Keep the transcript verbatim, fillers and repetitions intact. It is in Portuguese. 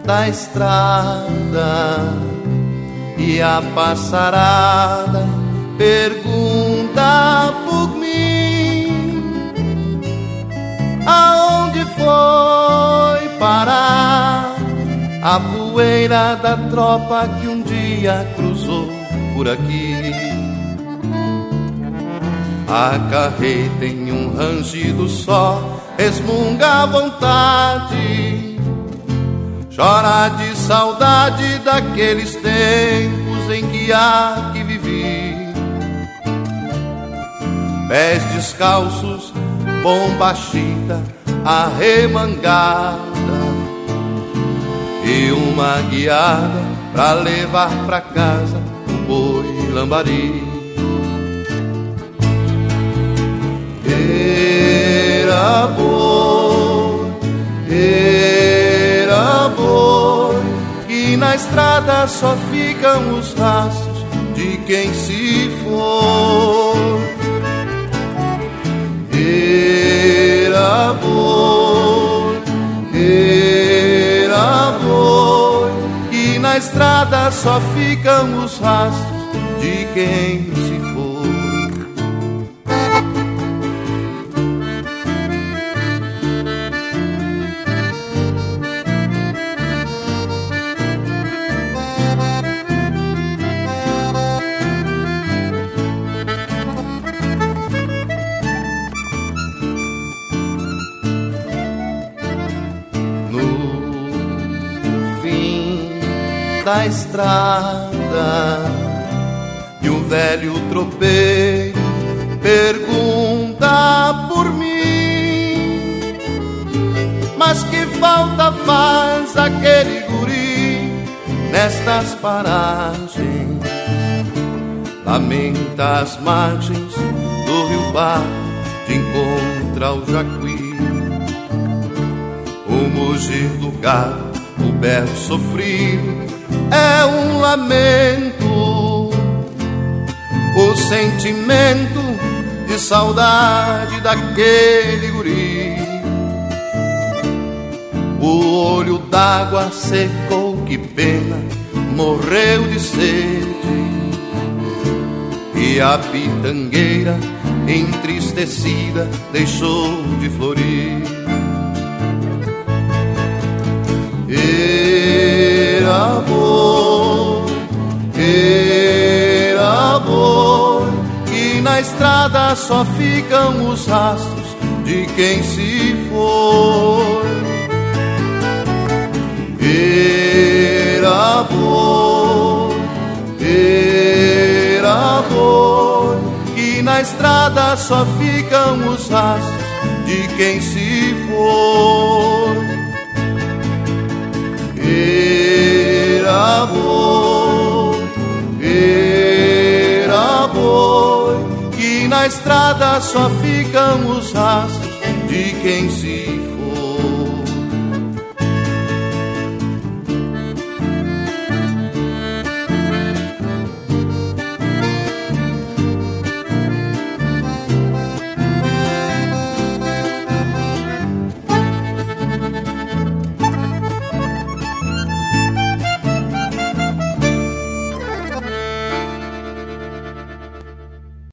da estrada e a passarada pergunta por mim. Aonde foi parar a poeira da tropa que um dia cruzou por aqui? A carreta em um rangido só resmunga a vontade, chora de saudade daqueles tempos em que há que vivi. Pés descalços, bomba chita arremangada e uma guiada pra levar pra casa o boi lambari. Era boi, era boi, que na estrada só ficam os rastros de quem se for. Era boi, era boi, que na estrada só ficam os rastros de quem se for. Da estrada e um velho tropeiro pergunta por mim. Mas que falta faz aquele guri nestas paragens? Lamenta as margens do rio Bar de encontro ao Jacuí. O mugir do gado, o berro sofrido é um lamento, o sentimento de saudade daquele guri. O olho d'água secou, que pena, morreu de sede, e a pitangueira entristecida deixou de florir. Era boi, era boi, que na estrada só ficam os rastros de quem se for. Era boi, era boi, que na estrada só ficam os rastros de quem se for. Era boi, era boi, que na estrada só ficam os rastros de quem se